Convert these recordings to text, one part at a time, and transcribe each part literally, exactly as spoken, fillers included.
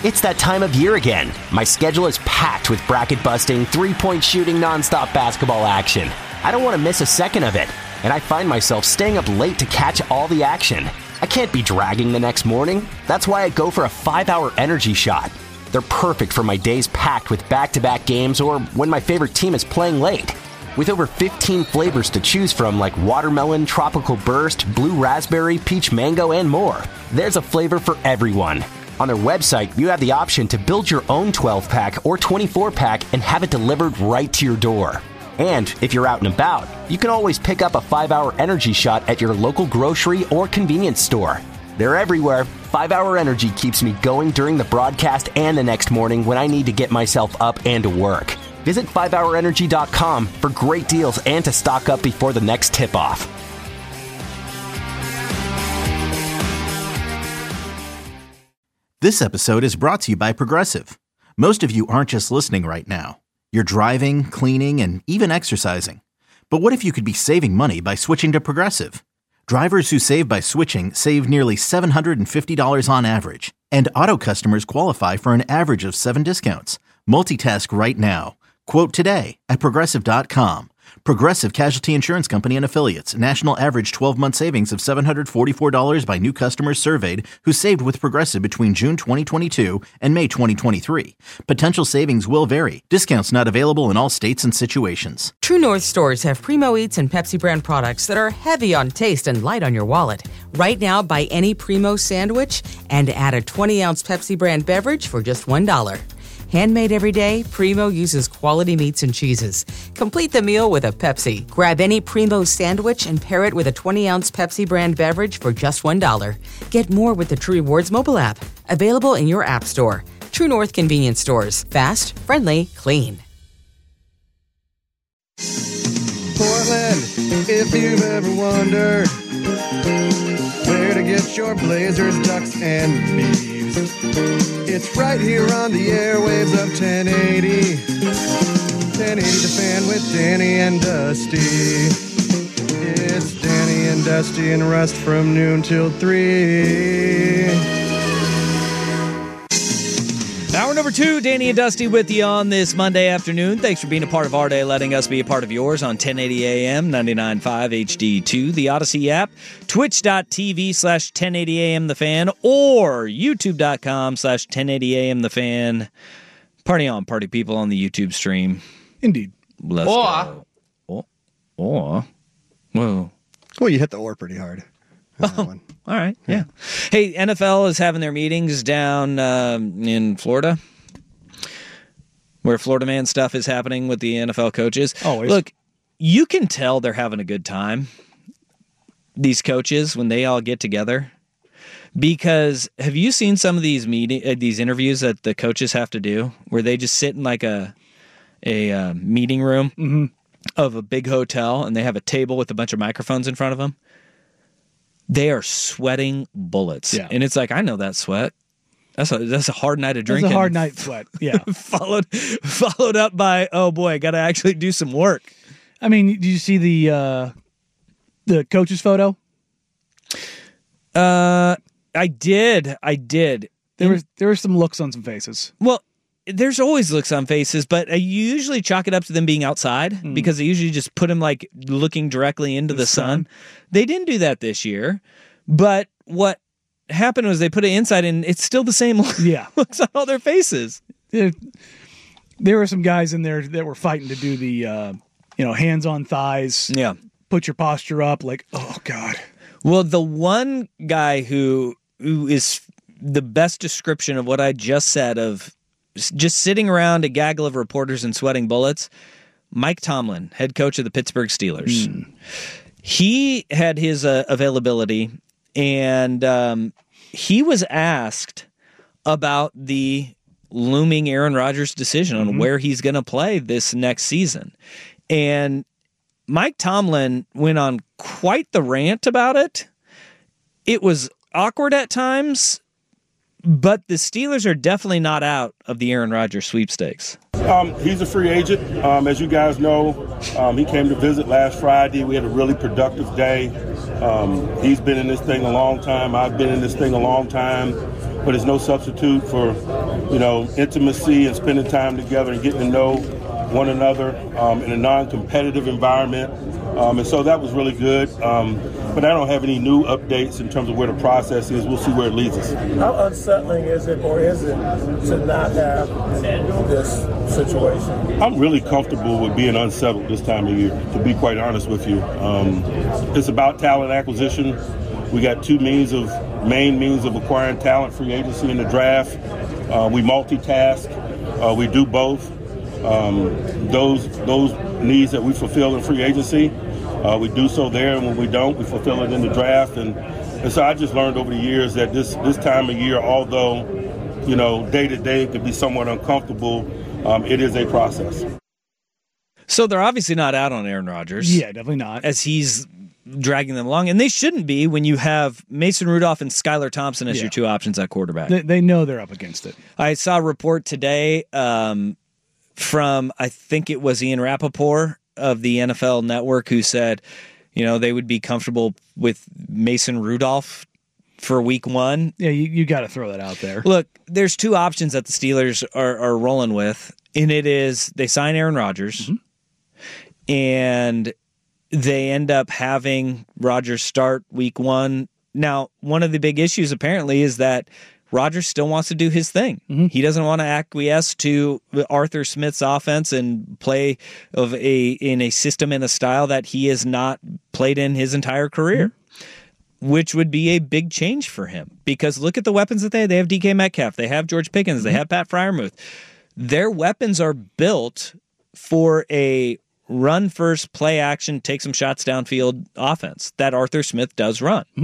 It's that time of year again. My schedule is packed with bracket-busting, three-point shooting, nonstop basketball action. I don't want to miss a second of it, and I find myself staying up late to catch all the action. I can't be dragging the next morning. That's why I go for a five-hour energy shot. They're perfect for my days packed with back-to-back games or when my favorite team is playing late. With over fifteen flavors to choose from like watermelon, tropical burst, blue raspberry, peach mango, and more, there's a flavor for everyone. On their website, you have the option to build your own twelve-pack or twenty-four pack and have it delivered right to your door. And if you're out and about, you can always pick up a five-hour energy shot at your local grocery or convenience store. They're everywhere. five-hour Energy keeps me going during the broadcast and the next morning when I need to get myself up and to work. Visit five hour energy dot com for great deals and to stock up before the next tip-off. This episode is brought to you by Progressive. Most of you aren't just listening right now. You're driving, cleaning, and even exercising. But what if you could be saving money by switching to Progressive? Drivers who save by switching save nearly seven hundred fifty dollars on average. And auto customers qualify for an average of seven discounts. Multitask right now. Quote today at Progressive dot com. Progressive Casualty Insurance Company and Affiliates. National average twelve-month savings of seven hundred forty-four dollars by new customers surveyed who saved with Progressive between June twenty twenty-two and May twenty twenty-three. Potential savings will vary. Discounts not available in all states and situations. True North stores have Primo Eats and Pepsi brand products that are heavy on taste and light on your wallet. Right now, buy any Primo sandwich and add a twenty-ounce Pepsi brand beverage for just one dollar. Handmade every day, Primo uses quality meats and cheeses. Complete the meal with a Pepsi. Grab any Primo sandwich and pair it with a twenty-ounce Pepsi brand beverage for just one dollar. Get more with the True Rewards mobile app. Available in your app store. True North Convenience Stores. Fast, friendly, clean. Portland, if you've ever wondered where to get your Blazers, Ducks, and Beavs, it's right here on the airwaves of ten eighty. ten eighty The Fan with Danny and Dusty. It's Danny and Dusty and Rust from noon till three. Hour number two, Danny and Dusty with you on this Monday afternoon. Thanks for being a part of our day, letting us be a part of yours on ten eighty A M, ninety-nine point five H D two, the Odyssey app, twitch.tv slash 1080am the fan, or youtube.com slash 1080am the fan. Party on, party people on the YouTube stream. Indeed. Let's or. go. Or. Or. Whoa. Well, you hit the or pretty hard. Oh, all right, yeah. yeah. Hey, N F L is having their meetings down um, in Florida, where Florida Man stuff is happening with the N F L coaches. Always. Look, you can tell they're having a good time, these coaches, when they all get together. Because have you seen some of these meeting, uh, these interviews that the coaches have to do, where they just sit in like a a uh, meeting room mm-hmm. of a big hotel, and they have a table with a bunch of microphones in front of them? They are sweating bullets. Yeah. And it's like, I know that sweat. That's a that's a hard night of drinking. That's a hard night sweat, yeah. followed followed up by, oh boy, I got to actually do some work. I mean, did you see the uh, the coach's photo? Uh, I did. I did. There In, was there were some looks on some faces. Well, there's always looks on faces, but I usually chalk it up to them being outside mm. because they usually just put them like looking directly into the, the sun. sun. They didn't do that this year, but what happened was they put it inside and it's still the same look, yeah. looks on all their faces. There, there were some guys in there that were fighting to do the, uh, you know, hands on thighs. Yeah. Put your posture up like, oh, God. Well, the one guy who who is the best description of what I just said of just sitting around a gaggle of reporters and sweating bullets, Mike Tomlin, head coach of the Pittsburgh Steelers. Mm. He had his uh, availability, and um, he was asked about the looming Aaron Rodgers decision on mm-hmm. where he's going to play this next season. And Mike Tomlin went on quite the rant about it. It was awkward at times, but the Steelers are definitely not out of the Aaron Rodgers sweepstakes. Um, he's a free agent. Um, as you guys know, um, he came to visit last Friday. We had a really productive day. Um, he's been in this thing a long time. I've been in this thing a long time. but it's no substitute for, you know, intimacy and spending time together and getting to know one another um, in a non-competitive environment. Um, and so that was really good. Um, but I don't have any new updates in terms of where the process is. We'll see where it leads us. How unsettling is it, or is it, to not have this situation? I'm really comfortable with being unsettled this time of year, to be quite honest with you. Um, it's about talent acquisition. We got two means of main means of acquiring talent: free agency and the draft. Uh, we multitask. Uh, we do both. Um, those those needs that we fulfill in free agency, uh, we do so there, and when we don't, we fulfill it in the draft. And, and so I just learned over the years that this this time of year, although, you know, day to day it could be somewhat uncomfortable, um, it is a process. So they're obviously not out on Aaron Rodgers. Yeah, definitely not. As he's dragging them along, and they shouldn't be when you have Mason Rudolph and Skylar Thompson as yeah. your two options at quarterback. They, they know they're up against it. I saw a report today um, from, I think it was Ian Rappaport of the N F L Network, who said, you know, they would be comfortable with Mason Rudolph for week one. Yeah, you, you got to throw that out there. Look, there's two options that the Steelers are, are rolling with, and it is they sign Aaron Rodgers, mm-hmm. and they end up having Rodgers start week one. Now, one of the big issues apparently is that Rodgers still wants to do his thing. Mm-hmm. He doesn't want to acquiesce to Arthur Smith's offense and play of a in a system and a style that he has not played in his entire career, mm-hmm. which would be a big change for him. Because look at the weapons that they have. They have D K Metcalf. They have George Pickens. Mm-hmm. They have Pat Freiermuth. Their weapons are built for a run first, play action, take some shots downfield offense that Arthur Smith does run. Mm-hmm.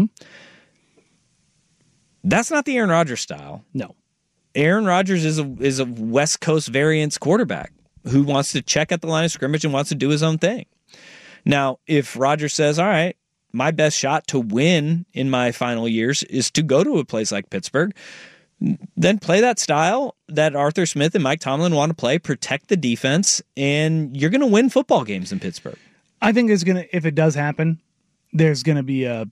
That's not the Aaron Rodgers style. No. Aaron Rodgers is a is a West Coast variance quarterback who wants to check at the line of scrimmage and wants to do his own thing. Now, if Rodgers says, all right, my best shot to win in my final years is to go to a place like Pittsburgh, then play that style that Arthur Smith and Mike Tomlin want to play, protect the defense, and you're going to win football games in Pittsburgh. I think it's going to, if it does happen, there's going to be a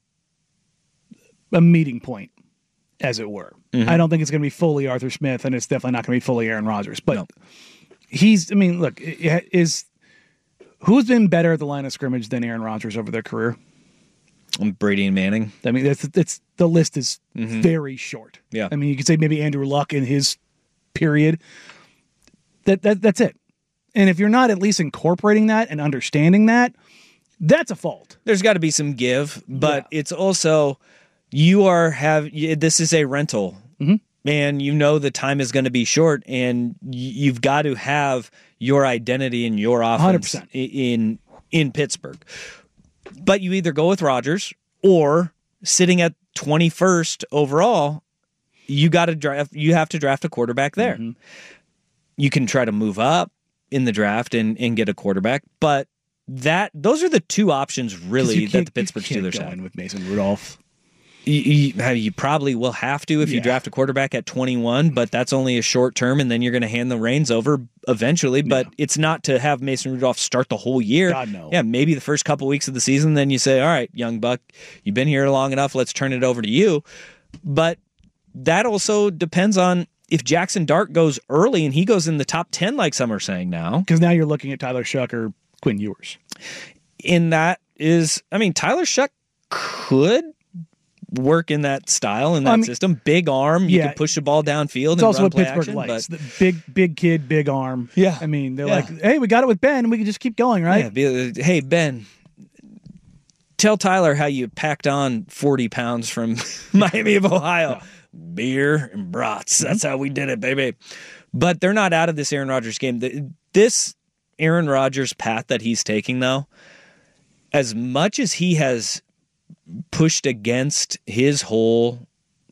a meeting point, as it were. Mm-hmm. I don't think it's going to be fully Arthur Smith, and it's definitely not going to be fully Aaron Rodgers. But no. he's, I mean, look, is who's been better at the line of scrimmage than Aaron Rodgers over their career? Brady and Manning. I mean, it's, it's the list is mm-hmm. very short. Yeah. I mean, you could say maybe Andrew Luck in his period. That that that's it. And if you're not at least incorporating that and understanding that, that's a fault. There's got to be some give, but yeah. it's also you are have this is a rental, mm-hmm. and you know the time is going to be short, and you've got to have your identity and your offense one hundred percent. in in Pittsburgh. But you either go with Rodgers or sitting at twenty-first overall, you got to draft. You have to draft a quarterback there. Mm-hmm. You can try to move up in the draft and, and get a quarterback, but that those are the two options really that the Pittsburgh Steelers have. With Mason Rudolph, you, you, you probably will have to if yeah. you draft a quarterback at twenty-one, but that's only a short term, and then you're going to hand the reins over eventually. But yeah. it's not to have Mason Rudolph start the whole year. God, no. Yeah, maybe the first couple weeks of the season, then you say, all right, young buck, you've been here long enough, let's turn it over to you. But that also depends on if Jackson Dart goes early and he goes in the top ten, like some are saying now. Because now you're looking at Tyler Shuck or Quinn Ewers. And that is, I mean, Tyler Shuck could work in that style, in that I mean, system. Big arm. You yeah, can push the ball downfield it's and also run what play Pittsburgh action, likes. But, the big, big kid, big arm. Yeah. I mean, they're yeah. like, hey, we got it with Ben. We can just keep going, right? Yeah, be, hey, Ben, tell Tyler how you packed on forty pounds from Miami of Ohio. Yeah. Beer and brats. That's how we did it, baby. But they're not out of this Aaron Rodgers game. This Aaron Rodgers path that he's taking, though, as much as he has pushed against his whole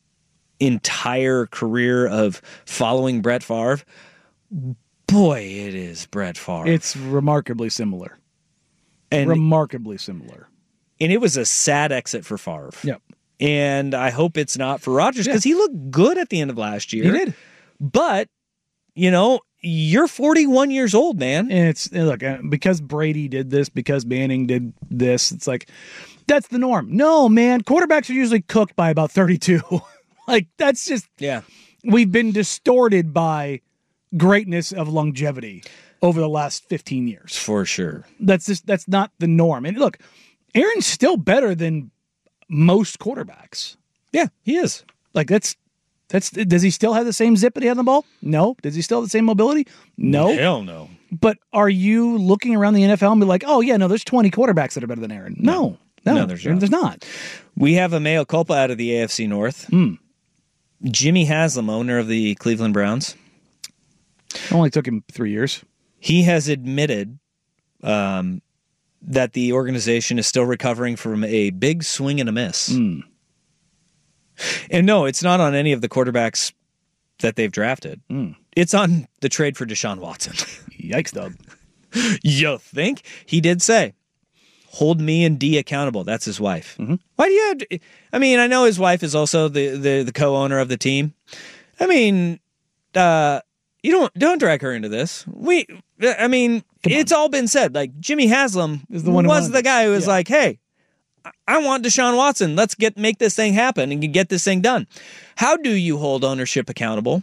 entire career of following Brett Favre, boy, it is Brett Favre. It's remarkably similar. And, remarkably similar. And it was a sad exit for Favre. Yep. And I hope it's not for Rodgers because yeah. he looked good at the end of last year. He did. But, you know, you're forty-one years old, man. And it's, look, because Brady did this, because Manning did this, it's like, that's the norm. No, man, quarterbacks are usually cooked by about thirty-two. Like, that's just, Yeah. we've been distorted by greatness of longevity over the last fifteen years. For sure. That's just, that's not the norm. And look, Aaron's still better than most quarterbacks. Yeah, he is. Like, that's, that's, does he still have the same zip that he had on the ball? No. Does he still have the same mobility? No. Hell no. But are you looking around the N F L and be like, oh, yeah, no, there's twenty quarterbacks that are better than Aaron? No. No, No, there's not. There's not. We have a mea culpa out of the A F C North. Mm. Jimmy Haslam, owner of the Cleveland Browns, It only took him three years. he has admitted um, that the organization is still recovering from a big swing and a miss. Mm. And no, it's not on any of the quarterbacks that they've drafted. Mm. It's on the trade for Deshaun Watson. Yikes, Doug. You think? He did say, hold me and D accountable. That's his wife. Mm-hmm. Why do you have to, I mean, I know his wife is also the, the, the co-owner of the team. I mean, uh, you don't don't drag her into this. We, I mean, it's all been said. Like, Jimmy Haslam Is the one who was wanted the it. guy who was Yeah. like, hey, I- I want Deshaun Watson. Let's get make this thing happen and get this thing done. How do you hold ownership accountable?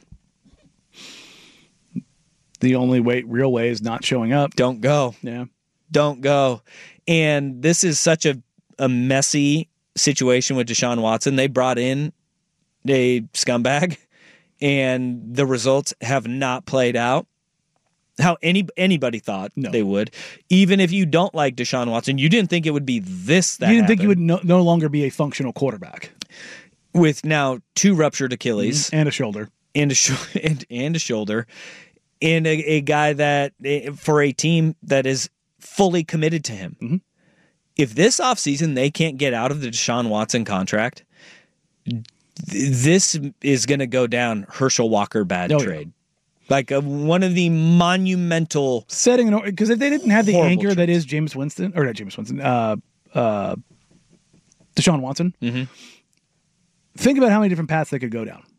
The only way, real way is not showing up. Don't go. Yeah. Don't go. And this is such a, a messy situation with Deshaun Watson. They brought in a scumbag, and the results have not played out how any anybody thought No. they would. Even if you don't like Deshaun Watson, you didn't think it would be this that you didn't think you would happened. no, no longer be a functional quarterback. With now two ruptured Achilles And a shoulder. and a sh- and, and a shoulder, and a, a guy that eh, for a team that is fully committed to him. Mm-hmm. If this offseason they can't get out of the Deshaun Watson contract, th- this is going to go down Herschel Walker bad Oh, yeah. trade. Like a, one of the monumental. Setting an because if they didn't have the Horrible anchor that trades. is James Winston, or not James Winston, uh, uh, Deshaun Watson, Mhm. think about how many different paths they could go down.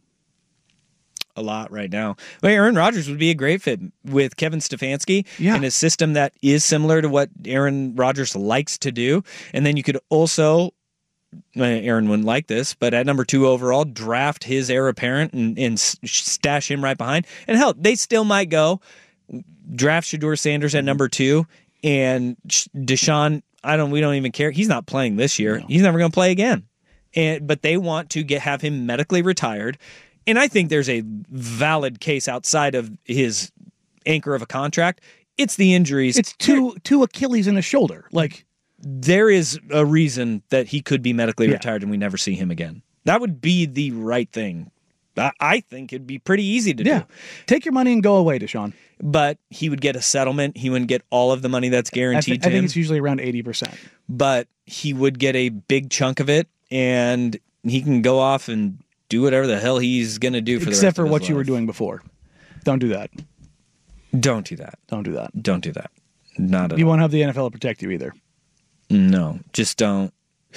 A lot right now. Well, Aaron Rodgers would be a great fit with Kevin Stefanski Yeah. in a system that is similar to what Aaron Rodgers likes to do. And then you could also, uh, Aaron wouldn't like this, but at number two overall, draft his heir apparent and, and s- stash him right behind. And hell, they still might go draft Shedeur Sanders at number two, and Sh- Deshaun. I don't. We don't even care. He's not playing this year. No. He's never going to play again. And but they want to get have him medically retired. And I think there's a valid case outside of his anchor of a contract. It's the injuries. It's two two Achilles and a shoulder. Like, There is a reason that he could be medically Yeah. retired and we never see him again. That would be the right thing. I, I think it'd be pretty easy to yeah, do. take your money and go away, Deshaun. But he would get a settlement. He wouldn't get all of the money that's I, guaranteed thi- I to think him. it's usually around eighty percent. But he would get a big chunk of it, and he can go off and do whatever the hell he's going to do for the Except rest for of his what you were life. doing before. Don't do that. Don't do that. Don't do that. Don't do that. Not at You all. won't have the N F L to protect you either. No, just don't.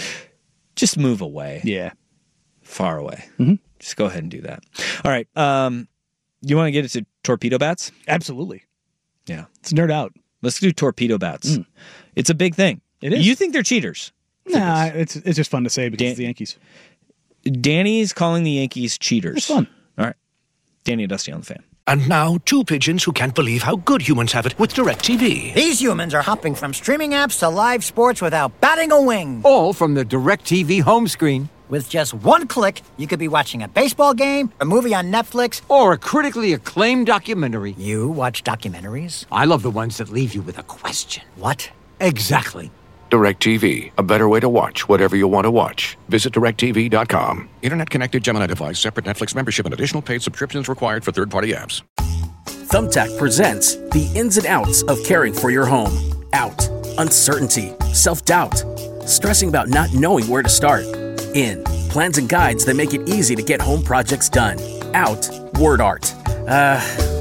Just move away. Yeah. Far away. Mhm. Just go ahead and do that. All right. Um, you want to get into torpedo bats? Absolutely. Yeah. It's nerd out. Let's do torpedo bats. Mm. It's a big thing. It is. You think they're cheaters? Nah, it's it's just fun to say because Dan- it's the Yankees. Danny's calling the Yankees cheaters. It's fun. All right. Danny and Dusty on the fan. And now, two pigeons who can't believe how good humans have it with DirecTV. These humans are hopping from streaming apps to live sports without batting a wing. All from the DirecTV home screen. With just one click, you could be watching a baseball game, a movie on Netflix, Or a critically acclaimed documentary. You watch documentaries? I love the ones that leave you with a question. What? Exactly. DirecTV, a better way to watch whatever you want to watch. Visit direct T V dot com. Internet connected Gemini device, separate Netflix membership, and additional paid subscriptions required for third-party apps. Thumbtack presents the ins and outs of caring for your home. Out, uncertainty, self-doubt, stressing about not knowing where to start. In, plans and guides that make it easy to get home projects done. Out, word art. Uh,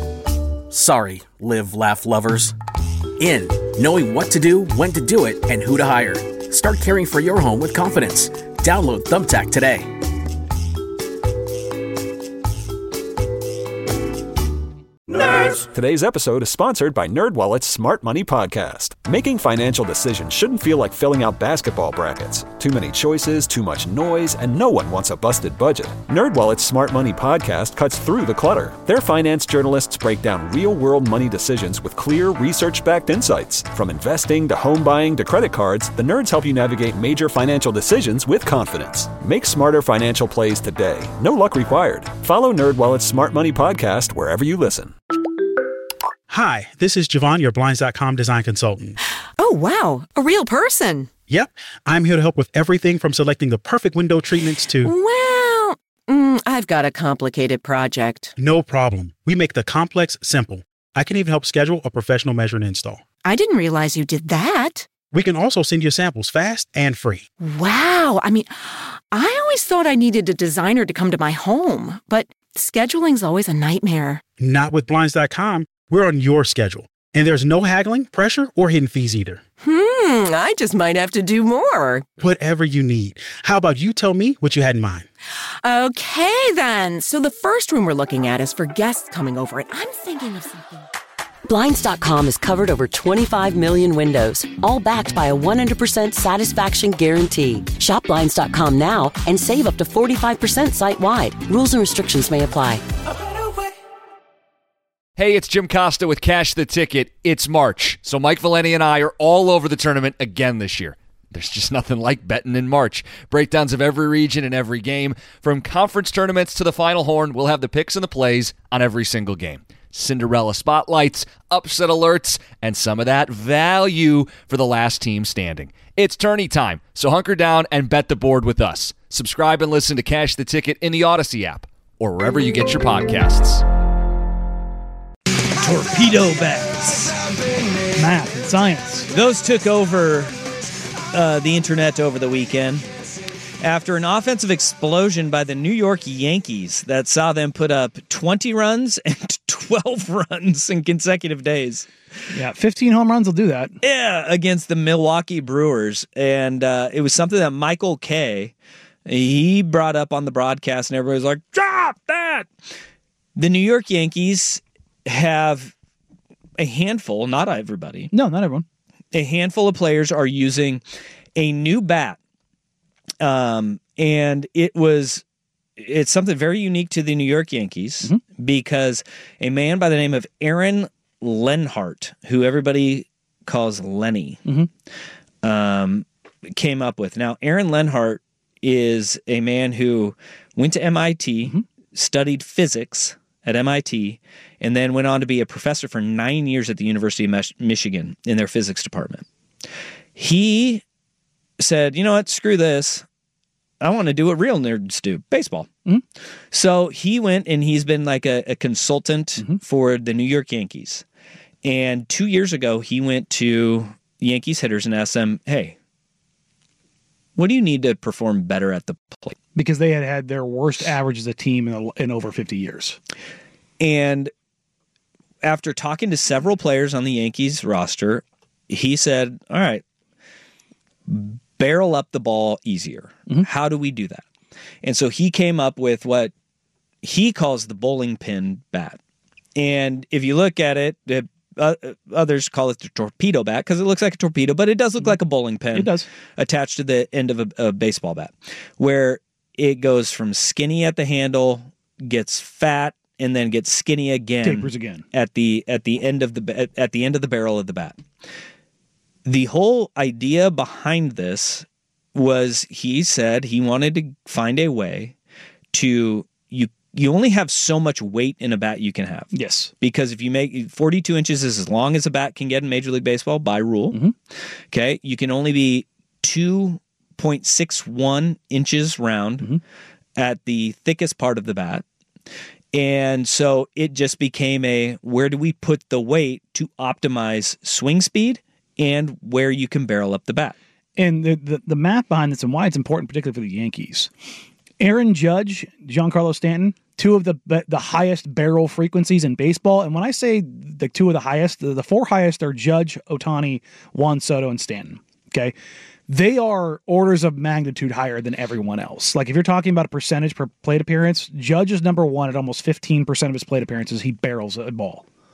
sorry, live, laugh lovers. In, knowing what to do, when to do it, and who to hire. Start caring for your home with confidence. Download Thumbtack today. Nerds News. Today's episode is sponsored by NerdWallet's Smart Money Podcast. Making financial decisions shouldn't feel like filling out basketball brackets. Too many choices, too much noise, and no one wants a busted budget. NerdWallet's Smart Money Podcast cuts through the clutter. Their finance journalists break down real-world money decisions with clear, research-backed insights. From investing to home buying to credit cards, the nerds help you navigate major financial decisions with confidence. Make smarter financial plays today. No luck required. Follow NerdWallet's Smart Money Podcast wherever you listen. Hi, this is Javon, your Blinds dot com design consultant. Oh, wow. A real person. Yep. I'm here to help with everything from selecting the perfect window treatments to... Well, mm, I've got a complicated project. No problem. We make the complex simple. I can even help schedule a professional measure and install. I didn't realize you did that. We can also send you samples fast and free. Wow. I mean, I always thought I needed a designer to come to my home, but scheduling's always a nightmare. Not with Blinds dot com. We're on your schedule. And there's no haggling, pressure, or hidden fees either. Hmm, I just might have to do more. Whatever you need. How about you tell me what you had in mind? Okay, then. So the first room we're looking at is for guests coming over, and I'm thinking of something. Blinds dot com has covered over twenty-five million windows, all backed by a one hundred percent satisfaction guarantee. Shop Blinds dot com now and save up to forty-five percent site-wide. Rules and restrictions may apply. Hey, it's Jim Costa with Cash the Ticket. It's March, so Mike Valeni and I are all over the tournament again this year. There's just nothing like betting in March. Breakdowns of every region and every game. From conference tournaments to the Final Horn, we'll have the picks and the plays on every single game. Cinderella spotlights, upset alerts, and some of that value for the last team standing. It's tourney time, so hunker down and bet the board with us. Subscribe and listen to Cash the Ticket in the Odyssey app or wherever you get your podcasts. Torpedo bats. Math and science. Those took over uh, the internet over the weekend after an offensive explosion by the New York Yankees that saw them put up twenty runs and twelve runs in consecutive days. Yeah, fifteen home runs will do that. Yeah, against the Milwaukee Brewers. And uh, it was something that Michael Kay, he brought up on the broadcast, and everybody was like, drop that! The New York Yankees have a handful, not everybody. No, not everyone. A handful of players are using a new bat. Um, and it was, it's something very unique to the New York Yankees mm-hmm. because a man by the name of Aaron Lenhart, who everybody calls Lenny, mm-hmm. um, came up with. Now, Aaron Lenhart is a man who went to M I T, mm-hmm. studied physics at M I T, and then went on to be a professor for nine years at the University of Mich- Michigan in their physics department. He said, you know what, screw this. I want to do what real nerds do, baseball. Mm-hmm. So he went and he's been like a, a consultant mm-hmm. for the New York Yankees. And two years ago, he went to Yankees hitters and asked them, hey, what do you need to perform better at the plate? Because they had had their worst average as a team in, a, in over fifty years. And after talking to several players on the Yankees roster, he said, all right, barrel up the ball easier. Mm-hmm. How do we do that? And so he came up with what he calls the bowling pin bat. And if you look at it, it uh, others call it the torpedo bat because it looks like a torpedo, but it does look mm-hmm. like a bowling pin. It does. Attached to the end of a, a baseball bat, where it goes from skinny at the handle, gets fat, and then gets skinny again. Tapers again. At the at the end of the at the end of the barrel of the bat. The whole idea behind this was he said he wanted to find a way to you you only have so much weight in a bat you can have. Yes. Because if you make forty-two inches is as long as a bat can get in Major League Baseball by rule. Mm-hmm. Okay. You can only be two point six one inches round mm-hmm. at the thickest part of the bat. And so it just became a, where do we put the weight to optimize swing speed and where you can barrel up the bat? And the, the, the math behind this and why it's important, particularly for the Yankees. Aaron Judge, Giancarlo Stanton, two of the the highest barrel frequencies in baseball. And when I say the two of the highest, the, the four highest are Judge, Ohtani, Juan Soto, and Stanton. Okay. They are orders of magnitude higher than everyone else. Like if you're talking about a percentage per plate appearance, Judge is number one at almost fifteen percent of his plate appearances. He barrels a ball.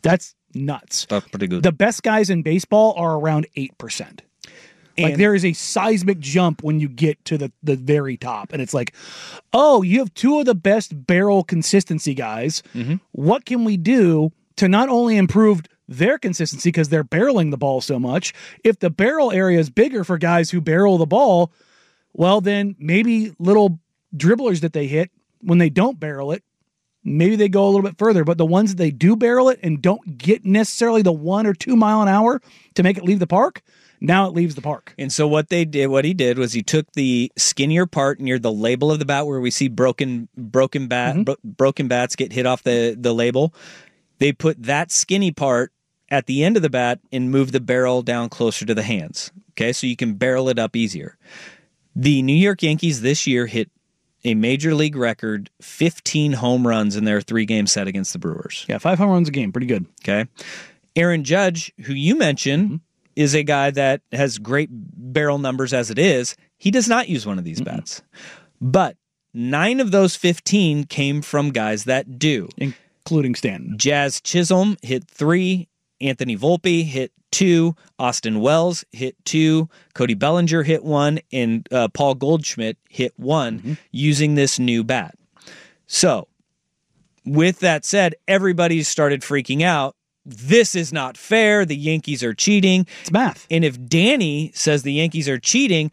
That's nuts. That's pretty good. The best guys in baseball are around eight percent. Like And- there is a seismic jump when you get to the, the very top. And it's like, oh, you have two of the best barrel consistency guys. Mm-hmm. What can we do to not only improve their consistency because they're barreling the ball so much? If the barrel area is bigger for guys who barrel the ball, well, then maybe little dribblers that they hit when they don't barrel it, maybe they go a little bit further. But the ones that they do barrel it and don't get necessarily the one or two mile an hour to make it leave the park, now it leaves the park. And so what they did, what he did was he took the skinnier part near the label of the bat where we see broken broken bat Mm-hmm. bro- broken bats get hit off the, the label. They put that skinny part at the end of the bat and move the barrel down closer to the hands. Okay, so you can barrel it up easier. The New York Yankees this year hit a major league record fifteen home runs in their three-game set against the Brewers. Yeah, five home runs a game. Pretty good. Okay. Aaron Judge, who you mentioned, mm-hmm. is a guy that has great barrel numbers as it is. He does not use one of these mm-hmm. bats. But nine of those fifteen came from guys that do. Including Stanton. Jazz Chisholm hit three. Anthony Volpe hit two. Austin Wells hit two. Cody Bellinger hit one. And uh, Paul Goldschmidt hit one mm-hmm. using this new bat. So, with that said, everybody started freaking out. This is not fair. The Yankees are cheating. It's math. And if Danny says the Yankees are cheating,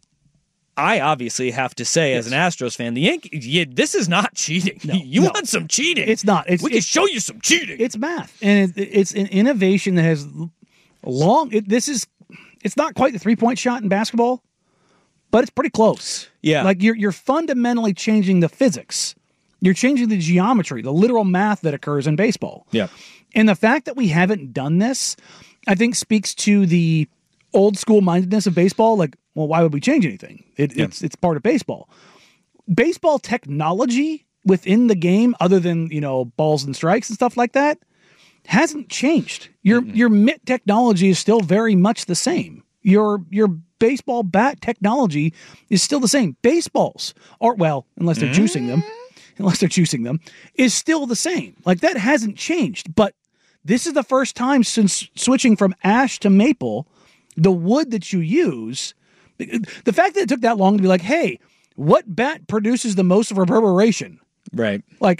I obviously have to say, yes. as an Astros fan, the Yankees, yeah, this is not cheating. No, you no. want some cheating. It's not. It's, we can it's, show you some cheating. It's math. And it, it's an innovation that has long, it, this is, it's not quite the three-point shot in basketball, but it's pretty close. Yeah. Like you're you're fundamentally changing the physics. You're changing the geometry, the literal math that occurs in baseball. Yeah. And the fact that we haven't done this, I think speaks to the old school mindedness of baseball. Like, well, why would we change anything? It, yeah. It's it's part of baseball. Baseball technology within the game, other than, you know, balls and strikes and stuff like that, hasn't changed. Your mm-hmm. your mitt technology is still very much the same. Your your baseball bat technology is still the same. Baseballs are, well, unless they're mm-hmm. juicing them, unless they're juicing them, is still the same. Like, that hasn't changed. But this is the first time since switching from ash to maple, the wood that you use, the fact that it took that long to be like, hey, what bat produces the most reverberation? Right. Like,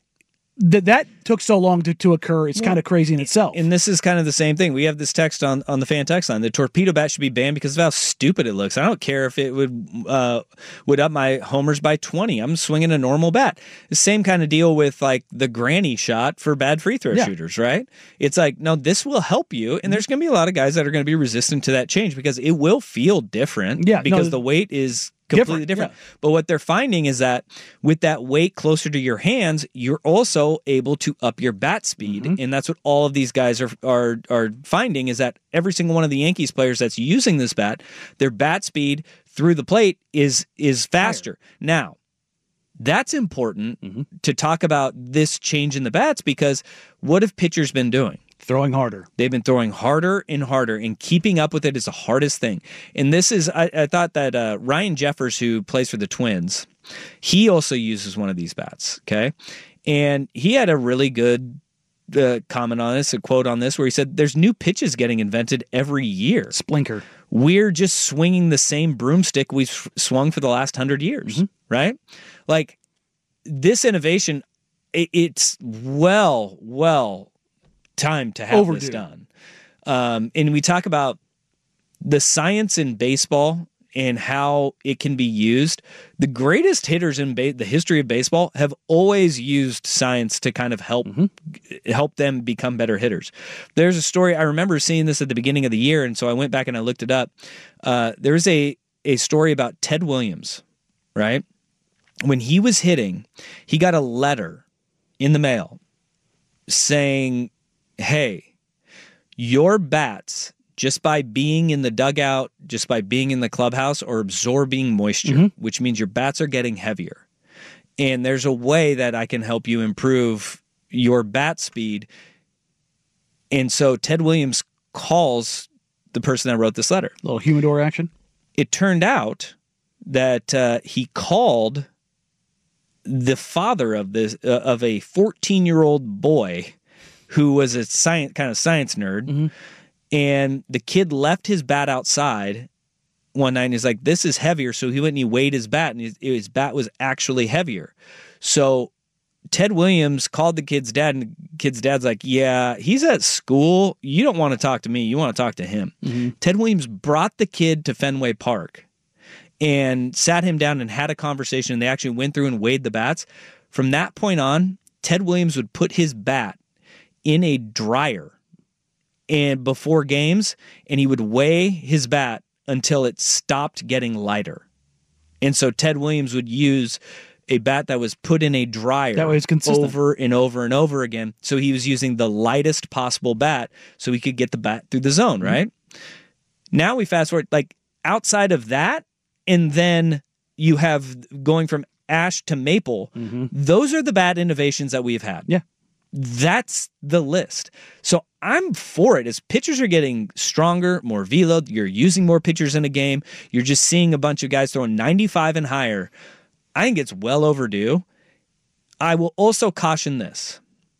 that that took so long to, to occur. It's well, kind of crazy in itself. And this is kind of the same thing. We have this text on, on the fan text line. The torpedo bat should be banned because of how stupid it looks. I don't care if it would uh, would up my homers by twenty. I'm swinging a normal bat. The same kind of deal with like the granny shot for bad free throw yeah. shooters, right? It's like, no, this will help you. And there's going to be a lot of guys that are going to be resistant to that change because it will feel different yeah, because no, the weight is completely different. different. Yeah. But what they're finding is that with that weight closer to your hands, you're also able to up your bat speed. Mm-hmm. And that's what all of these guys are, are are finding is that every single one of the Yankees players that's using this bat, their bat speed through the plate is is faster. Higher. Now, that's important mm-hmm. to talk about this change in the bats because what have pitchers been doing? Throwing harder. They've been throwing harder and harder, and keeping up with it is the hardest thing. And this is, I, I thought that uh, Ryan Jeffers, who plays for the Twins, he also uses one of these bats, okay? And he had a really good uh, comment on this, a quote on this, where he said, there's new pitches getting invented every year. Splinker. We're just swinging the same broomstick we've swung for the last hundred years, mm-hmm. right? Like, this innovation, it, it's well, well... time to have Overdue. this done. Um, and we talk about the science in baseball and how it can be used. The greatest hitters in ba- the history of baseball have always used science to kind of help mm-hmm. help them become better hitters. There's a story, I remember seeing this at the beginning of the year, and so I went back and I looked it up. Uh, there's a, a story about Ted Williams, right? When he was hitting, he got a letter in the mail saying, hey, your bats, just by being in the dugout, just by being in the clubhouse, are absorbing moisture, mm-hmm. which means your bats are getting heavier. And there's a way that I can help you improve your bat speed. And so Ted Williams calls the person that wrote this letter. A little humidor action. It turned out that uh, he called the father of this uh, of a fourteen-year-old boy who was a science kind of science nerd, Mm-hmm. and the kid left his bat outside one night, and he's like, "This is heavier." So he went and he weighed his bat, and his, his bat was actually heavier. So Ted Williams called the kid's dad, and the kid's dad's like, "Yeah, he's at school. You don't want to talk to me. You want to talk to him." Mm-hmm. Ted Williams brought the kid to Fenway Park and sat him down and had a conversation. They actually went through and weighed the bats. From that point on, Ted Williams would put his bat in a dryer and before games, and he would weigh his bat until it stopped getting lighter. And so Ted Williams would use a bat that was put in a dryer That way it's consistent. over and over and over again. So he was using the lightest possible bat so he could get the bat through the zone, Mm-hmm. right? Now we fast forward, like outside of that, and then you have going from ash to maple. Mm-hmm. Those are the bat innovations that we've had. Yeah. That's the list. So I'm for it. As pitchers are getting stronger, more velo, you're using more pitchers in a game, you're just seeing a bunch of guys throwing ninety-five and higher. I think it's well overdue. I will also caution this.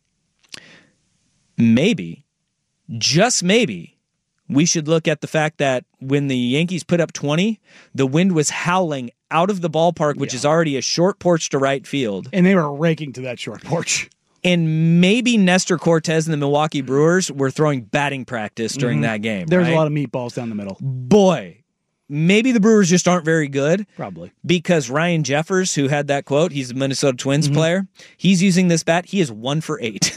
Maybe, just maybe, we should look at the fact that when the Yankees put up twenty, the wind was howling out of the ballpark, which Yeah. is already a short porch to right field. And they were raking to that short porch. And maybe Nestor Cortez and the Milwaukee Brewers were throwing batting practice during Mhm. that game. There's right? a lot of meatballs down the middle. Boy, maybe the Brewers just aren't very good. Probably. Because Ryan Jeffers, who had that quote, he's a Minnesota Twins Mm-hmm. player, he's using this bat. He is one for eight.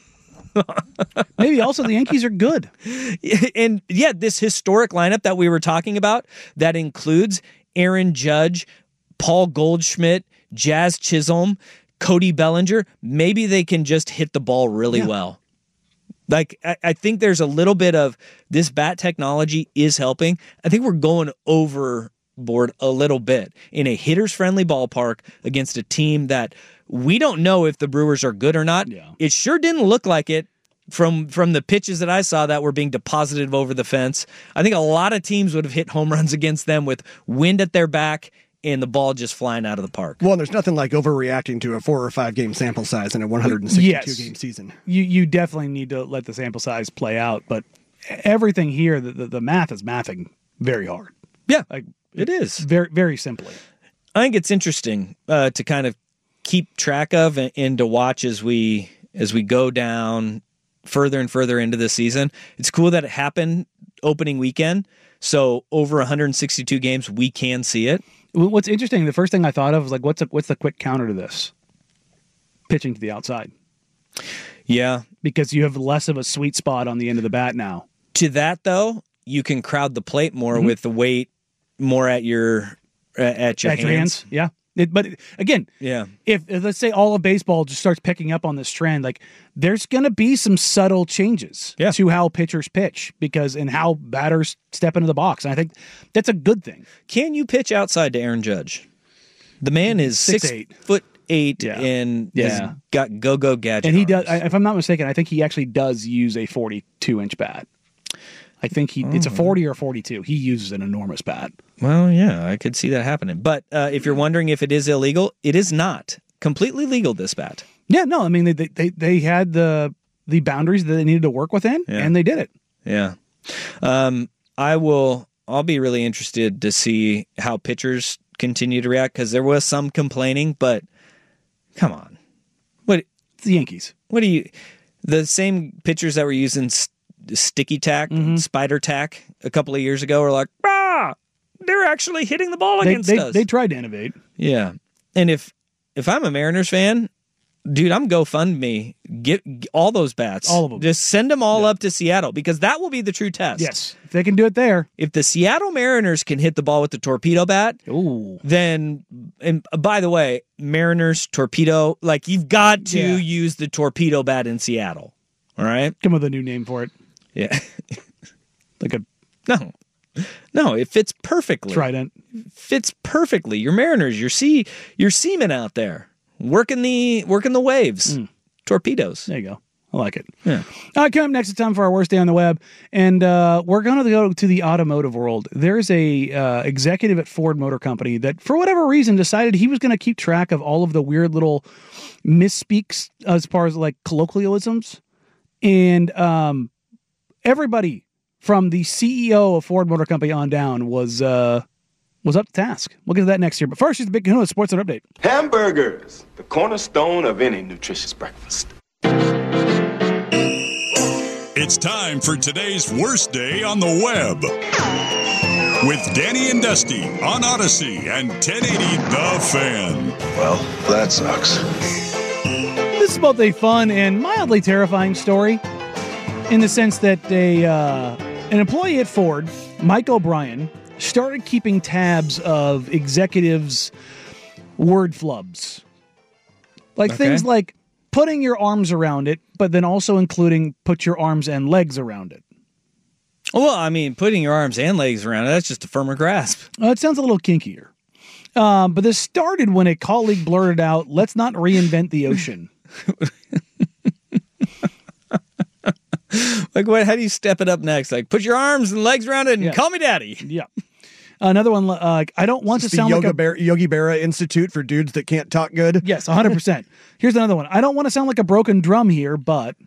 Maybe also the Yankees are good. And yeah, this historic lineup that we were talking about, that includes Aaron Judge, Paul Goldschmidt, Jazz Chisholm, Cody Bellinger, maybe they can just hit the ball really Yeah. well. Like, I, I think there's a little bit of this bat technology is helping. I think we're going overboard a little bit in a hitters friendly ballpark against a team that we don't know if the Brewers are good or not. Yeah. It sure didn't look like it from from the pitches that I saw that were being deposited over the fence. I think a lot of teams would have hit home runs against them with wind at their back and the ball just flying out of the park. Well, there's nothing like overreacting to a four or five game sample size in a one hundred sixty-two Yes. game season. You you definitely need to let the sample size play out, but everything here, the, the, the math is mathing very hard. Yeah, like it is. Very, very simply. I think it's interesting uh, to kind of keep track of and, and to watch as we as we go down further and further into the season. It's cool that it happened opening weekend, so over one hundred sixty-two games, we can see it. What's interesting, the first thing I thought of was like, what's a, what's the quick counter to this? Pitching to the outside. Yeah. Because you have less of a sweet spot on the end of the bat now. To that, though, you can crowd the plate more Mhm. with the weight more at your uh, at your At hands. your hands, yeah. It, but again, Yeah. if, if let's say all of baseball just starts picking up on this trend, like there's going to be some subtle changes Yeah. to how pitchers pitch because and how batters step into the box. And I think that's a good thing. Can you pitch outside to Aaron Judge? The man is six, Six, eight. foot eight Yeah. and Yeah. has got go-go gadget And he arms. does, I- if I'm not mistaken, I think he actually does use a forty-two inch bat. I think he it's a forty or forty-two. He uses an enormous bat. Well, yeah, I could see that happening. But uh, if you're wondering if it is illegal, it is not. Completely legal, this bat. Yeah, no, I mean they they they had the the boundaries that they needed to work within, Yeah. and they did it. Yeah. Um, I will, I'll be really interested to see how pitchers continue to react because there was some complaining, but come on. What? It's the Yankees. What do you, the same pitchers that were using st- sticky tack, Mm-hmm. spider tack a couple of years ago were like, ah, they're actually hitting the ball They, against they, us. they tried to innovate. Yeah. And if if I'm a Mariners fan, dude, I'm GoFundMe. Get all those bats. All of them. Just send them all up to Seattle because that will be the true test. Yes, if they can do it there. If the Seattle Mariners can hit the ball with the torpedo bat, Ooh. then, and by the way, Mariners, torpedo, like you've got to Yeah. use the torpedo bat in Seattle. All right? Come up with a new name for it. Yeah. Like a No. No, it fits perfectly. trident. Fits perfectly. Your Mariners, your sea, your seamen out there working the working the waves. Torpedoes. There you go. I like it. Yeah. All right, coming up next, it's time for our worst day on the web, and uh, we're going to go to the automotive world. There's a uh, executive at Ford Motor Company that, for whatever reason, decided he was going to keep track of all of the weird little misspeaks as far as like colloquialisms And um, everybody from the C E O of Ford Motor Company on down was uh, was up to task. We'll get to that next year. But first, here's the Big Kahuna Sports Center update. Hamburgers, the cornerstone of any nutritious breakfast. It's time for today's worst day on the web. With Danny and Dusty on Odyssey and ten eighty The Fan. Well, that sucks. This is both a fun and mildly terrifying story in the sense that a uh, an employee at Ford, Mike O'Brien, started keeping tabs of executives' word flubs. Like Okay. things like putting your arms around it, but then also including put your arms and legs around it. Well, I mean, putting your arms and legs around it, that's just a firmer grasp. Uh, it sounds a little kinkier. Um, but this started when a colleague blurted out, let's not reinvent the ocean. Like, what? How do you step it up next? Like, put your arms and legs around it and Yeah. call me daddy. Yeah. Another one, uh, like, I don't want Is to this sound the like Yoga a... Ber- Yogi Berra Institute for dudes that can't talk good. Yes, one hundred percent. Here's another one. I don't want to sound like a broken drum here, but...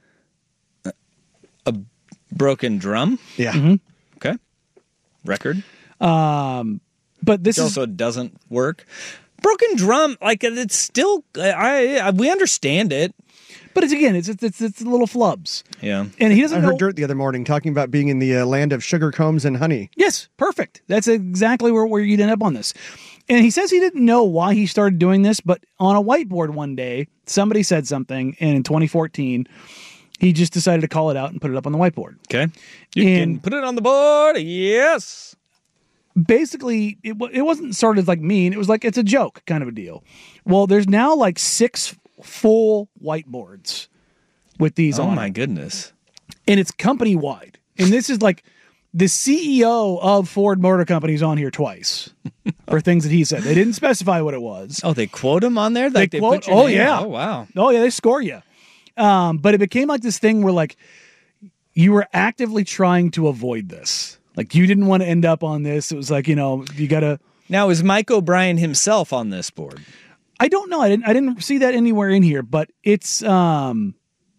A broken drum? Yeah. Mhm. Okay. Record. Um, but this Which is... also doesn't work. Broken drum, like, it's still, I, I we understand it. But it's, again, it's, it's, it's, it's little flubs. Yeah. And he doesn't I know... heard Dirt the other morning talking about being in the uh, land of sugar combs and honey. Yes, perfect. That's exactly where, where you'd end up on this. And he says he didn't know why he started doing this, but on a whiteboard one day, somebody said something, and in twenty fourteen, he just decided to call it out and put it up on the whiteboard. Okay. You And- can put it on the board. Yes. Basically, it, wa- it wasn't sort of like mean. It was like, it's a joke kind of a deal. Well, there's now like six full whiteboards with these Oh, on my it. goodness. And it's company wide. And this is like the C E O of Ford Motor Company is on here twice for things that he said. They didn't specify what it was. Oh, they quote him on there? They Like they, quote, put your oh name? yeah. Oh, wow. Oh yeah, they score you. Um, but it became like this thing where like you were actively trying to avoid this. Like you didn't want to end up on this. It was like, you know, you got to. Now, is Mike O'Brien himself on this board? I don't know. I didn't. I didn't see that anywhere in here. But it's. Um,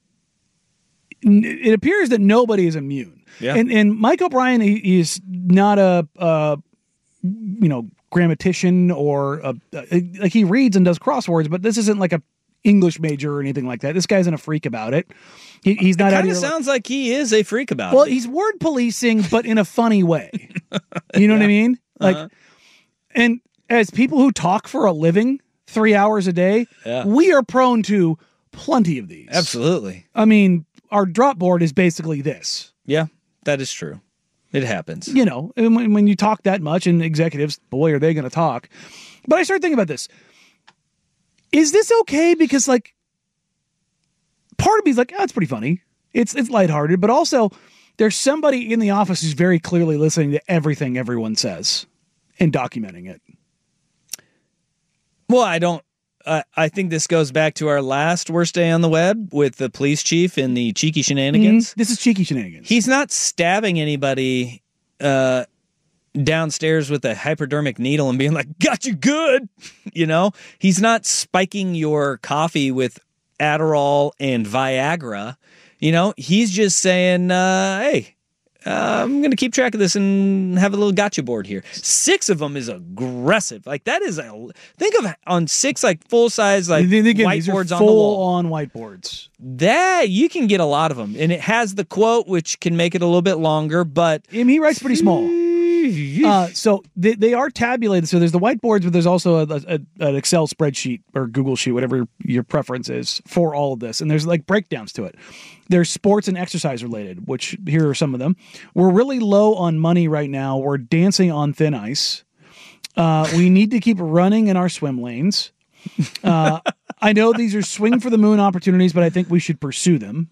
n- it appears that nobody is immune. Yeah. And and Mike O'Brien he, he is not a, uh, you know, grammatician or a, a, like he reads and does crosswords, but this isn't like a English major or anything like that. This guy's not a freak about it. He, he's not It out kind here. of like- sounds like he is a freak about well, it. he's word policing, but in a funny way. You know what I mean? Like, Uh-huh. and as people who talk for a living three hours a day, Yeah. we are prone to plenty of these. Absolutely. I mean, our drop board is basically this. Yeah, that is true. It happens. You know, and when, when you talk that much, and executives, boy, are they going to talk. But I started thinking about this. Is this okay? Because, like, part of me is like, oh, it's pretty funny. It's it's lighthearted, but also there's somebody in the office who's very clearly listening to everything everyone says and documenting it. Well, I don't. Uh, I think this goes back to our last worst day on the web with the police chief and the cheeky shenanigans. Mhm. This is cheeky shenanigans. He's not stabbing anybody uh, downstairs with a hypodermic needle and being like, "Got you good," you know. He's not spiking your coffee with Adderall and Viagra. You know, he's just saying, uh, "Hey, uh, I'm going to keep track of this and have a little gotcha board here." Six of them is aggressive. Like that is a think of on six like full size like And then again, these are whiteboards on the full wall. on whiteboards. That you can get a lot of them, and it has the quote, which can make it a little bit longer. But And he writes pretty small. Uh, so they, they are tabulated. So there's the whiteboards, but there's also a, a, an Excel spreadsheet or Google sheet, whatever your preference is for all of this. And there's like breakdowns to it. There's sports and exercise related, which here are some of them. We're really low on money right now. We're dancing on thin ice. Uh, we need to keep running in our swim lanes. Uh, I know these are swing for the moon opportunities, but I think we should pursue them.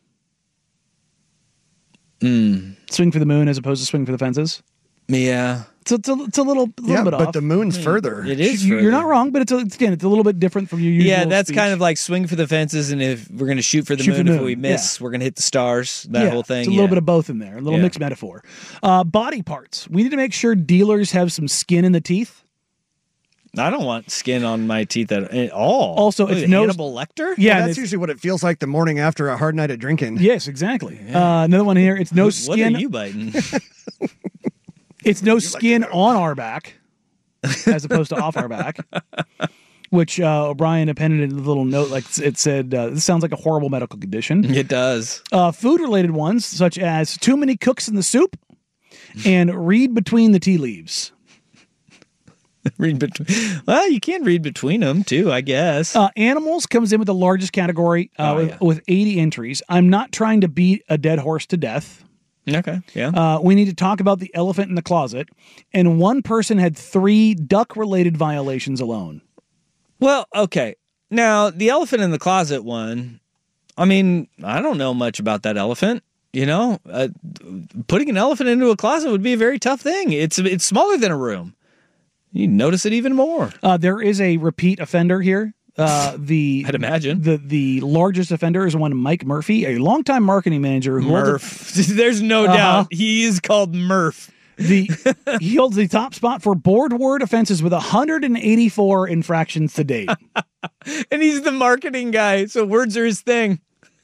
Mm. Swing for the moon as opposed to swing for the fences. Yeah. It's a, it's a, it's a little, little Yeah, bit but off. the moon's further. It is You- You're further. not wrong, but it's, a, it's again, it's a little bit different from your usual. Yeah, that's speech. kind of like swing for the fences, and if we're going to shoot for the Shoot for moon, the if moon, we miss, we're going to hit the stars. That Yeah, whole thing. It's a little yeah. bit of both in there, a little Yeah. mixed metaphor. Uh, body parts. We need to make sure dealers have some skin in the teeth. I don't want skin on my teeth at, at all. Also, Look it's at no Hannibal Lecter. Yeah, Well, and that's it's- usually what it feels like the morning after a hard night of drinking. Yes, exactly. Uh, another one here. It's no What skin. are you biting? It's no skin on our back, as opposed to off our back. Which uh, O'Brien appended in a little note, like it said, uh, this sounds like a horrible medical condition. It does. Uh, food-related ones, such as too many cooks in the soup and read between the tea leaves. read between. Well, you can read between them too, I guess. Uh, animals comes in with the largest category uh, Oh, with, yeah. with eighty entries. I'm not trying to beat a dead horse to death. Okay, yeah. Uh, we need to talk about the elephant in the closet. And one person had three duck-related violations alone. Well, okay. Now, the elephant in the closet one, I mean, I don't know much about that elephant. You know, uh, putting an elephant into a closet would be a very tough thing. It's it's smaller than a room. You notice it even more. Uh, there is a repeat offender here. Uh, the I'd imagine the the largest offender is one Mike Murphy, a longtime marketing manager who holds Murph. There's no Uh-huh. doubt he is called Murph. the he holds the top spot for board word offenses with one hundred eighty-four infractions to date. And he's the marketing guy, so words are his thing.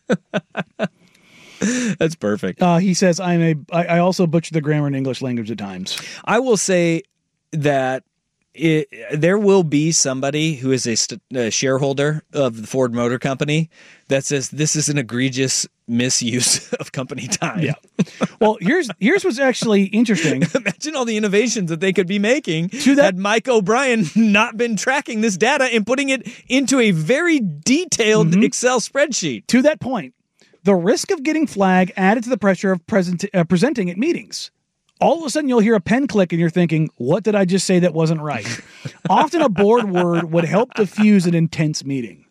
That's perfect. Uh, he says, "I'm a. I, I also butcher the grammar and English language at times." I will say that it, there will be somebody who is a, st- a shareholder of the Ford Motor Company that says this is an egregious misuse of company time. Yeah. Well, here's here's what's actually interesting. Imagine all the innovations that they could be making To that- had Mike O'Brien not been tracking this data and putting it into a very detailed Mm-hmm. Excel spreadsheet. To that point, the risk of getting flag added to the pressure of present, uh, presenting at meetings. All of a sudden, you'll hear a pen click and you're thinking, what did I just say that wasn't right? Often a board word would help diffuse an intense meeting.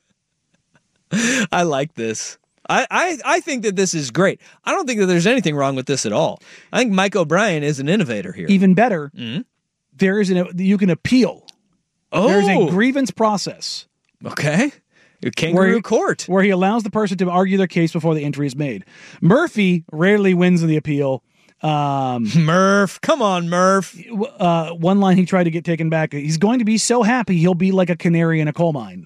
I like this. I, I, I think that this is great. I don't think that there's anything wrong with this at all. I think Mike O'Brien is an innovator here. Even better, Mhm. there is an, you can appeal. Oh. There's a grievance process. Okay. A kangaroo he- court. Where he allows the person to argue their case before the entry is made. Murphy rarely wins in the appeal. Um, Murph, come on, Murph. Uh, one line he tried to get taken back. He's going to be so happy he'll be like a canary in a coal mine.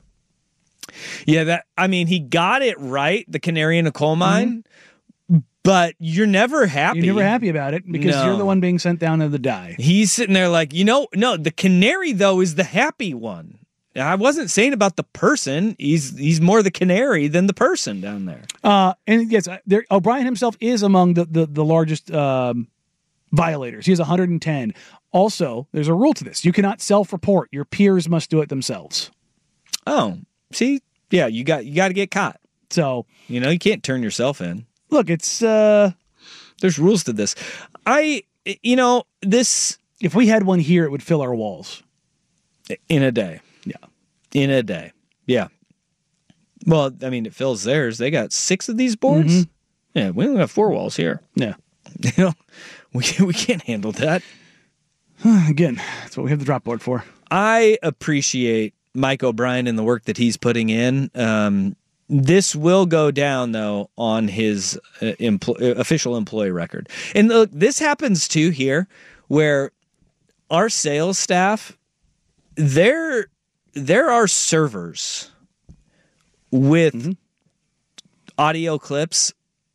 Yeah, that I mean, he got it right, the canary in a coal mine, but you're never happy. You're never happy about it because No. you're the one being sent down to the die. He's sitting there like, you know, no, the canary though is the happy one. I wasn't saying about the person. He's he's more the canary than the person down there. Uh, and yes, there, O'Brien himself is among the, the, the largest um, violators. He has one hundred ten. Also, there's a rule to this. You cannot self-report. Your peers must do it themselves. Oh, see? Yeah, you got you got to get caught. So, you know, you can't turn yourself in. Look, it's uh there's rules to this. I you know, this if we had one here, it would fill our walls in a day. Yeah. In a day. Yeah. Well, I mean, it fills theirs. They got six of these boards. Mm-hmm. Yeah, we only have four walls here. Yeah. You know, we we can't handle that. Again, that's what we have the drop board for. I appreciate Mike O'Brien and the work that he's putting in. Um, this will go down, though, on his uh, empl- uh, official employee record. And look, this happens, too, here, where our sales staff, there, there are servers with Mm-hmm. audio clips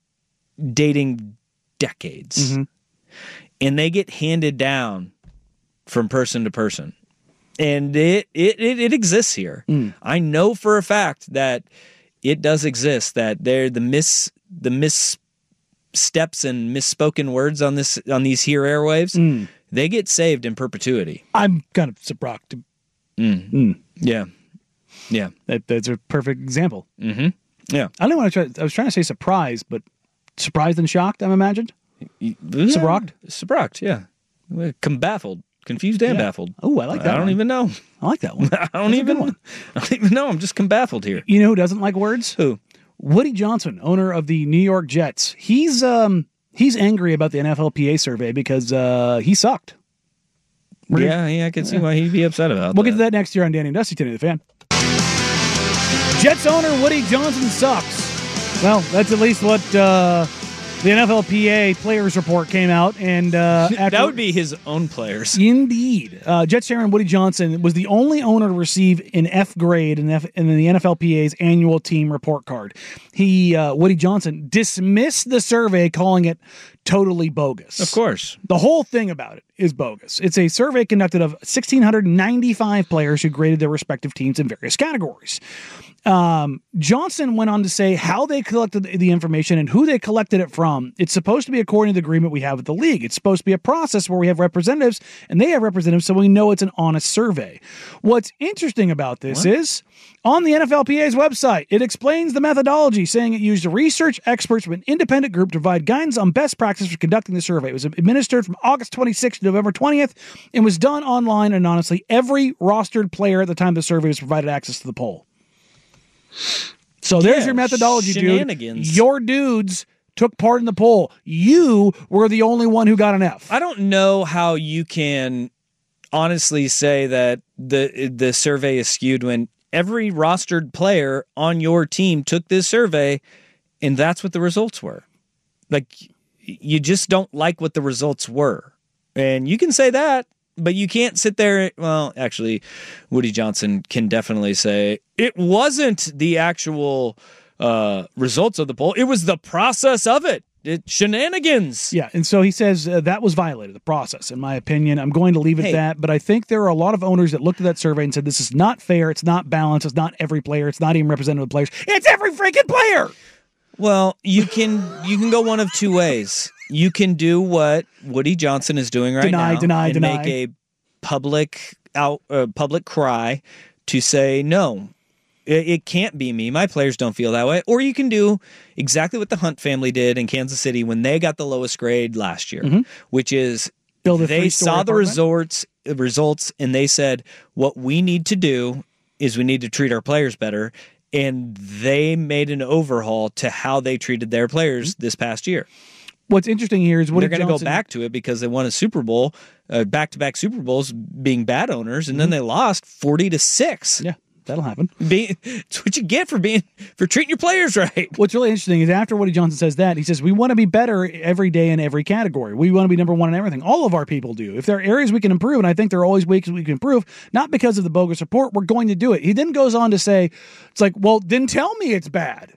dating decades. Mm-hmm. And they get handed down from person to person. And it it, it, it exists here. Mm. I know for a fact that it does exist, that they're the miss the missteps and misspoken words on this on these here airwaves, Mm. they get saved in perpetuity. I'm kind of surprised. Mm. Mm. Yeah. Yeah. That, that's a perfect example. Mm-hmm. Yeah. I don't want to try. I was trying to say surprised, but surprised and shocked, I'm imagined. Yeah. Subrocked? Subrocked, yeah. Com- baffled. Confused and Yeah. baffled. Oh, I like that I don't one. even know. I like that one. I don't That's a even good one. I don't even know. I'm just combaffled here. You know who doesn't like words? Who? Woody Johnson, owner of the New York Jets. He's um he's angry about the N F L P A survey because uh he sucked. We're Yeah, yeah, I can see why he'd be upset about We'll that. get to that next year on Danny and Dusty, Today the Fan. Jets owner Woody Johnson sucks. Well, that's at least what uh, The N F L P A players report came out, and uh, after, that would be his own players. Indeed, uh, Jets chairman Woody Johnson was the only owner to receive an F grade in, F, in the N F L P A's annual team report card. He, uh, Woody Johnson, dismissed the survey, calling it totally bogus. Of course, the whole thing about it is bogus. It's a survey conducted of one thousand six hundred ninety-five players who graded their respective teams in various categories. Um, Johnson went on to say how they collected the information and who they collected it from. It's supposed to be according to the agreement we have with the league. It's supposed to be a process where we have representatives and they have representatives, so we know it's an honest survey. What's interesting about this what? is on the N F L P A's website, it explains the methodology, saying it used research experts from an independent group to provide guidance on best practice for conducting the survey. It was administered from August twenty-sixth to November twentieth and was done online, and honestly, every rostered player at the time of the survey was provided access to the poll. So there's yeah, your methodology, shenanigans. dude. Your dudes took part in the poll. You were the only one who got an F. I don't know how you can honestly say that the the survey is skewed when every rostered player on your team took this survey and that's what the results were. Like, you just don't like what the results were. And you can say that, but you can't sit there. Well, actually, Woody Johnson can definitely say it wasn't the actual uh, results of the poll. It was the process of it. It shenanigans. Yeah, and so he says uh, that was violated, the process, in my opinion. I'm going to leave it Hey. at that, but I think there are a lot of owners that looked at that survey and said this is not fair, it's not balanced, it's not every player, it's not even representative of players. It's every freaking player! Well, you can you can go one of two ways. You can do what Woody Johnson is doing right Deny, now deny, and deny. make a public out uh, public cry to say no. It, it can't be me. My players don't feel that way. Or you can do exactly what the Hunt family did in Kansas City when they got the lowest grade last year, Mhm. which is Build a they three-story saw the apartment? results results and they said what we need to do is we need to treat our players better. And they made an overhaul to how they treated their players this past year. What's interesting here is Woody they're going to go Johnson- back to it because they won a Super Bowl, uh, back-to-back Super Bowls, being bad owners, and Mm-hmm. then they lost forty to six. Yeah, that'll happen. Being, it's what you get for being for treating your players right. What's really interesting is after Woody Johnson says that, he says, we want to be better every day in every category. We want to be number one in everything. All of our people do. If there are areas we can improve, and I think there are always ways we can improve, not because of the bogus report, we're going to do it. He then goes on to say, it's like, well, then tell me it's bad.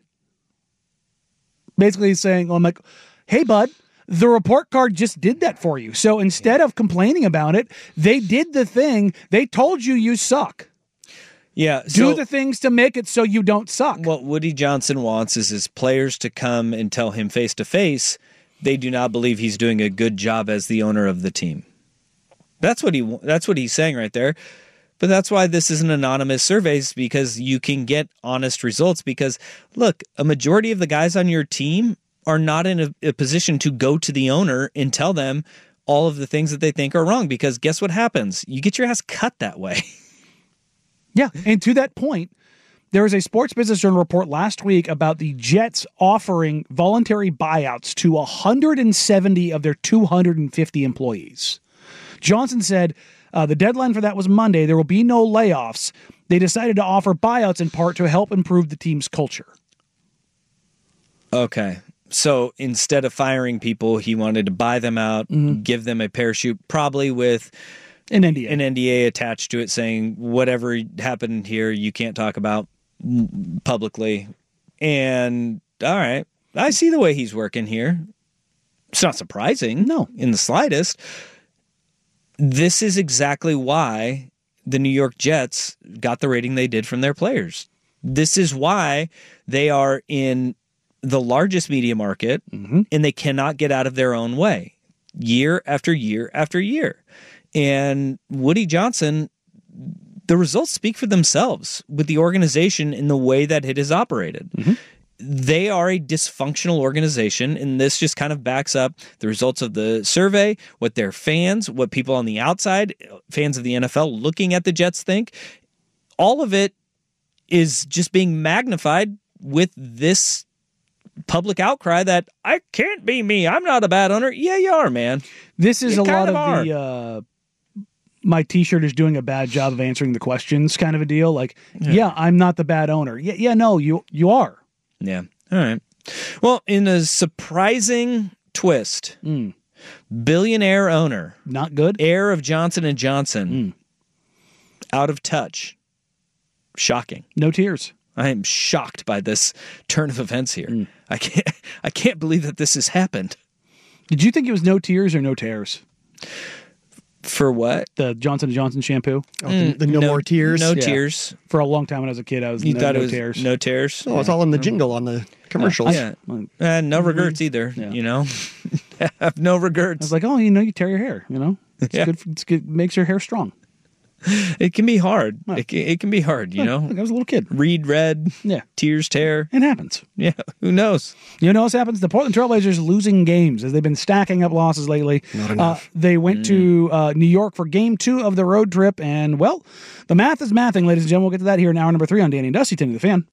Basically he's saying, well, I'm like, hey, bud, the report card just did that for you. So instead of complaining about it, they did the thing. They told you you suck. Yeah, Do so the things to make it so you don't suck. what Woody Johnson wants is his players to come and tell him face to face they do not believe he's doing a good job as the owner of the team. That's what he that's what he's saying right there. But that's why this is an anonymous surveys, because you can get honest results. Because look, a majority of the guys on your team are not in a, a position to go to the owner and tell them all of the things that they think are wrong. Because guess what happens? You get your ass cut that way. Yeah, and to that point, there was a Sports Business Journal report last week about the Jets offering voluntary buyouts to one hundred seventy of their two hundred fifty employees. Johnson said uh, the deadline for that was Monday. There will be no layoffs. They decided to offer buyouts in part to help improve the team's culture. Okay. So instead of firing people, he wanted to buy them out, Mm-hmm. give them a parachute, probably with an N D A. An N D A attached to it saying whatever happened here, you can't talk about publicly. And all right, I see the way he's working here. It's not surprising. No. In the slightest. This is exactly why the New York Jets got the rating they did from their players. This is why they are in the largest media market, mm-hmm. and they cannot get out of their own way year after year after year. And Woody Johnson, the results speak for themselves with the organization in the way that it has operated. Mm-hmm. They are a dysfunctional organization, and this just kind of backs up the results of the survey, what their fans, what people on the outside, fans of the N F L looking at the Jets think. All of it is just being magnified with this public outcry that I can't be me. I'm not a bad owner. Yeah, you are, man. This is You a lot kind of, of the uh, my T-shirt is doing a bad job of answering the questions kind of a deal. Like, yeah, Yeah. I'm not the bad owner. Yeah, yeah, no, you you are. Yeah. All right. Well, in a surprising twist, mm. billionaire owner, not good, heir of Johnson and Johnson, mm. out of touch. Shocking. No tears. I am shocked by this turn of events here. Mm. I can't. I can't believe that this has happened. Did you think it was no tears or no tears? For what? The Johnson and Johnson shampoo. Oh, the, the no, no more tears. No yeah. tears. For a long time when I was a kid, I was you no, thought no it was tears. No tears. Oh, it's all in the jingle on the commercials. Yeah. Uh, no regrets either. Yeah. You know, have no regrets. I was like, oh, you know, you tear your hair. You know, it's yeah. good. For, it's good. Makes your hair strong. It can be hard. Oh. It, can, it can be hard, you know? Like I was a little kid. Read red. Yeah. Tears tear. It happens. Yeah. Who knows? You know what happens? The Portland Trailblazers losing games as they've been stacking up losses lately. Not enough. Uh, they went mm. to uh, New York for game two of the road trip. And, well, the math is mathing, ladies and gentlemen. We'll get to that here in hour number three on Danny and Dusty, ten to the Fan.